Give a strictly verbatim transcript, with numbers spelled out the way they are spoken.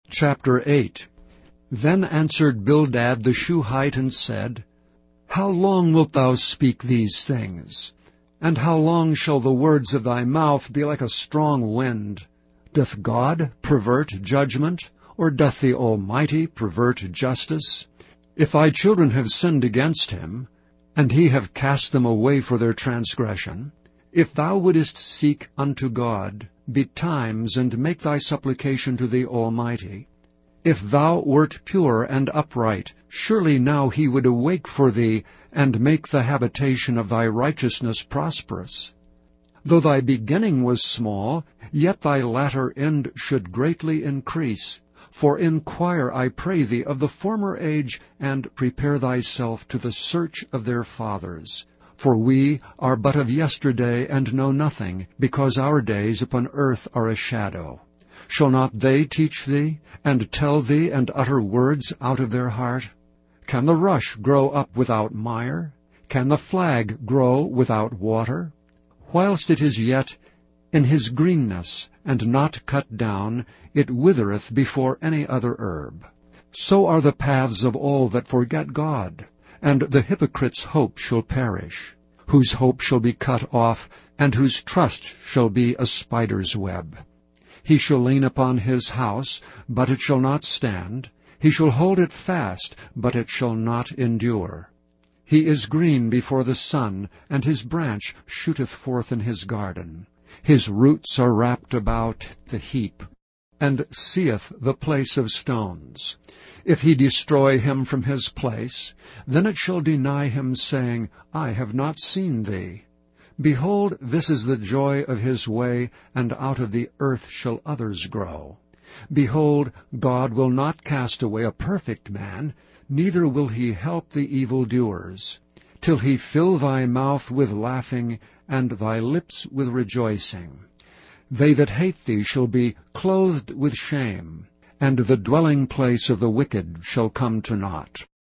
Chapter eight. Then answered Bildad the Shuhite and said, How long wilt thou speak these things? And how long shall the words of thy mouth be like a strong wind? Doth God pervert judgment, or doth the Almighty pervert justice? If thy children have sinned against him, and he have cast them away for their transgression, if thou wouldest seek unto God betimes, and make thy supplication to the Almighty, if thou wert pure and upright, surely now he would awake for thee, and make the habitation of thy righteousness prosperous. Though thy beginning was small, yet thy latter end should greatly increase. For inquire, I pray thee, of the former age, and prepare thyself to the search of their fathers. For we are but of yesterday, and know nothing, because our days upon earth are a shadow. Shall not they teach thee, and tell thee, and utter words out of their heart? Can the rush grow up without mire? Can the flag grow without water? Whilst it is yet in his greenness, and not cut down, it withereth before any other herb. So are the paths of all that forget God, and the hypocrite's hope shall perish, whose hope shall be cut off, and whose trust shall be a spider's web. He shall lean upon his house, but it shall not stand. He shall hold it fast, but it shall not endure. He is green before the sun, and his branch shooteth forth in his garden. His roots are wrapped about the heap, and seeth the place of stones. If he destroy him from his place, then it shall deny him, saying, I have not seen thee. Behold, this is the joy of his way, and out of the earth shall others grow. Behold, God will not cast away a perfect man, neither will he help the evildoers, till he fill thy mouth with laughing, and thy lips with rejoicing. They that hate thee shall be clothed with shame, and the dwelling place of the wicked shall come to naught.